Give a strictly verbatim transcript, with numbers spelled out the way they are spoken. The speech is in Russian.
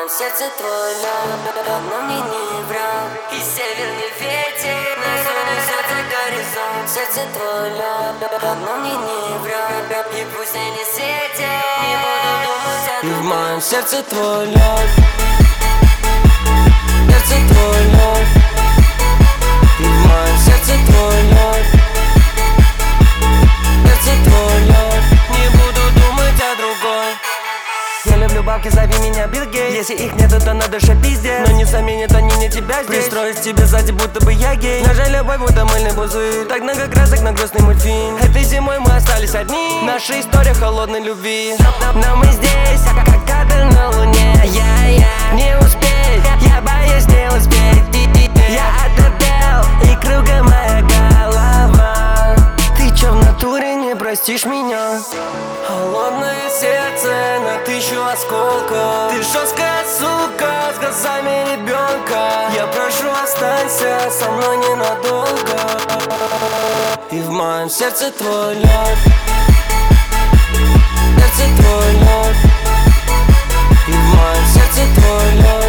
моем сердце твой лед, давно мне не врал. И северный ветер нас унесет за горизонт. Сердце твой лед, давно мне не врал. И пусть они светят, не буду думать о другом. И в моем сердце твой лед, сердце твой лед. И в моем сердце твой лед, сердце твой лед. Не буду думать о другой. Я люблю бабки, зови меня Билл Гейтс. Если их нету, то на душе пиздец. Но не заменят они мне тебя здесь. Пристроить тебе сзади, будто бы я гей. Наша любовь, будто мыльный пузырь. Так много красок на грустный мультфильм. Этой зимой мы остались одни. Наша история холодной любви. Но мы здесь, как кадр на луне. Я-я, не успеть, я боюсь не успеть. Я оторвел, и кругом моя голова. Ты чё в натуре не простишь меня? Холодное сердце на тысячу осколков. Ты жесткая сука с глазами ребенка. Я прошу, останься со мной ненадолго. И в моем сердце твой лед, сердце твой лед. И в моем сердце твой лед.